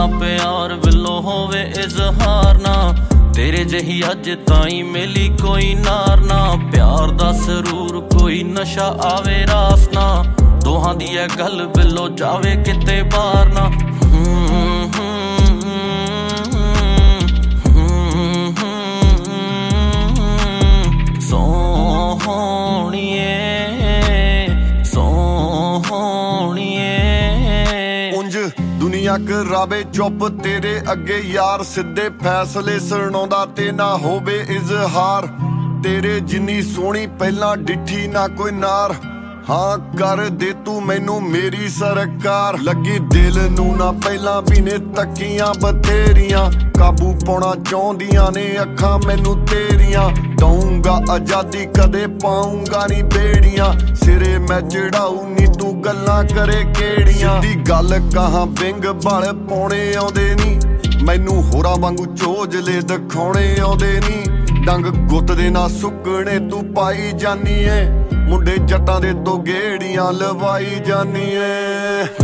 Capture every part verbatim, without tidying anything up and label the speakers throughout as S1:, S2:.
S1: प्यार विलो होवे इजहार ना, तेरे जही अज ताई मिली कोई नार ना। प्यार दा सरूर कोई नशा आवे रास ना, दोहां दी ऐ गल विलो जावे किते बार ना।
S2: दुनिया करावे चुप तेरे अगे यार, सिद्धे फैसले सुनाउंदा ते ना होवे इजहार। तेरे जिन्नी सोहनी पहला डिठी ना कोई नार, हाँ कर दे तू मैनू मेरी सरकार। लगी दिल नू ना पहला भी ने तकियां बथेरियां, काबू पाउणा चाहुंदियां ने अखां मैनू तेरियां। दऊंगा आजादी कदे पाऊंगा नी बेड़ियां, सिरे मैं चढ़ाऊ नी तू गल्लां करे केड़ियां। दी गल कहां बिंग बल पाउणे आउंदे नी, मैनू होरां वांगू चोजले दिखाउणे आउंदे नी। डंग गुੱਤ दे ना सुकणे तू पाई जानी ऐ, मुंडे जट्टां दे तो गेड़ियां लवाई जानी ऐ।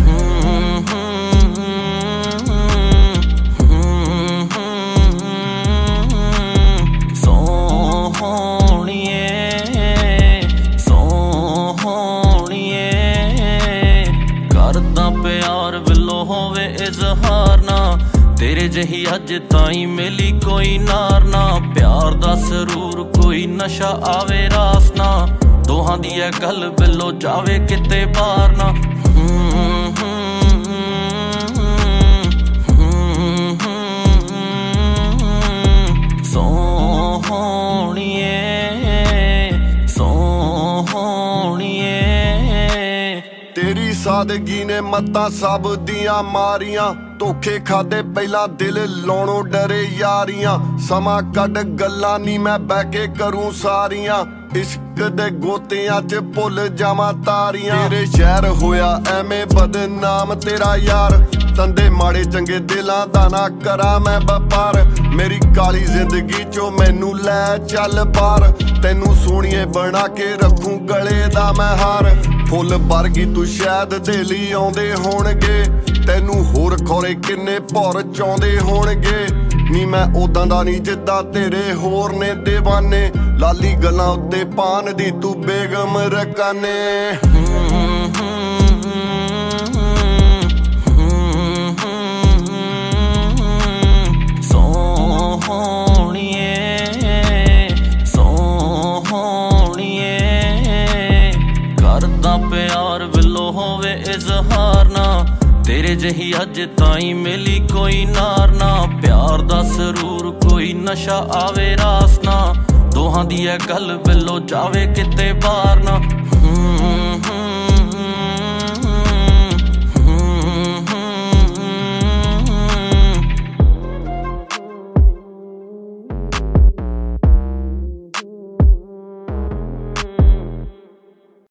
S2: प्यार विलो होवे इजहार ना, तेरे जही अज ताई मिली कोई नार ना। प्यार दा सरूर कोई नशा आवे रास ना, दोहां दी ऐ गल विलो जावे किते बार ना। तेरी सादगी ने मत्तां सब दियां मारियां, धोखे खादे पहला दिल लाउणों डरे यारियां। समा कड गल्लां नी मैं बह के करूं सारियां, इश्क दे गोतियां च भुल जावां तारियां। तेरे शहर होया एवें बदनाम तेरा यार, तंदे माड़े चंगे दिलां दा ना करा मैं बपार। मेरी काली जिंदगी चो मैनू लै चल बार, तैनू सोहणिए बना के रखूं गले दा मैं हार। फुल वर्गी तू शायद दे लई आउंदे होणगे, तैनू होर खौरे किन्ने भौर चाहुंदे होणगे। नी मैं उदां दा नी जिद्दां तेरे होर ने दीवाने, लाली गल्लां उत्ते पान दी तू बेगम रकाने। प्यार विलो होवे इजहार ना, तेरे जही अज ताई मिली कोई नार ना। प्यार दा सरूर कोई नशा आवे रास ना, दोहां दी ऐ गल विलो जावे किते बार ना।